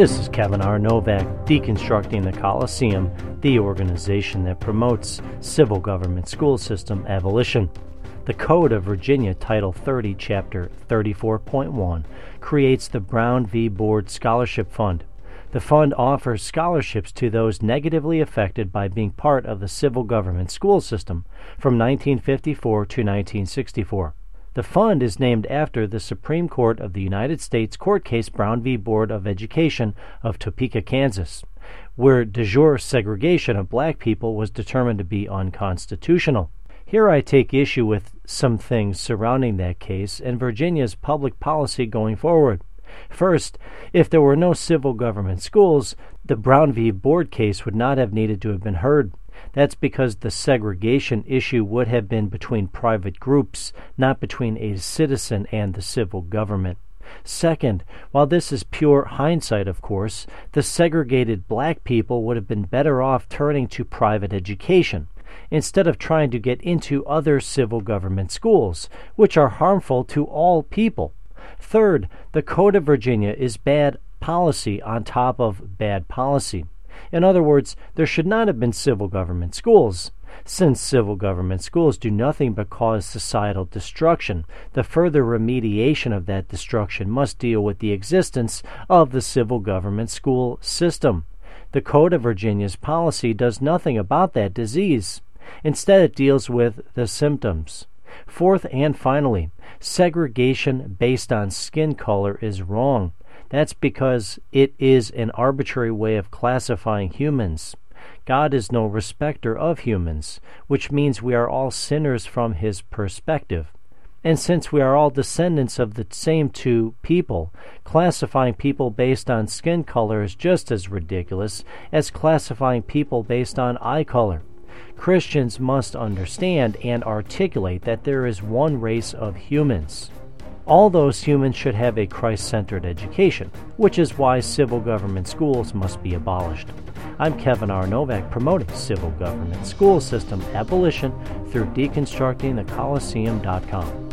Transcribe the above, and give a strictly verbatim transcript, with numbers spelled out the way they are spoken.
This is Kevin R. Novak, Deconstructing the Coliseum, the organization that promotes civil government school system abolition. The Code of Virginia, Title thirty, Chapter thirty-four point one, creates the Brown v. Board Scholarship Fund. The fund offers scholarships to those negatively affected by being part of the civil government school system from nineteen fifty-four to nineteen sixty-four. The fund is named after the Supreme Court of the United States court case Brown v. Board of Education of Topeka, Kansas, where de jure segregation of black people was determined to be unconstitutional. Here I take issue with some things surrounding that case and Virginia's public policy going forward. First, if there were no civil government schools, the Brown v. Board case would not have needed to have been heard. That's because the segregation issue would have been between private groups, not between a citizen and the civil government. Second, while this is pure hindsight, of course, the segregated black people would have been better off turning to private education, instead of trying to get into other civil government schools, which are harmful to all people. Third, the Code of Virginia is bad policy on top of bad policy. In other words, there should not have been civil government schools. Since civil government schools do nothing but cause societal destruction, the further remediation of that destruction must deal with the existence of the civil government school system. The Code of Virginia's policy does nothing about that disease. Instead, it deals with the symptoms. Fourth and finally, segregation based on skin color is wrong. That's because it is an arbitrary way of classifying humans. God is no respecter of humans, which means we are all sinners from his perspective. And since we are all descendants of the same two people, classifying people based on skin color is just as ridiculous as classifying people based on eye color. Christians must understand and articulate that there is one race of humans. All those humans should have a Christ-centered education, which is why civil government schools must be abolished. I'm Kevin R. Novak, promoting civil government school system abolition through deconstructing the coliseum dot com.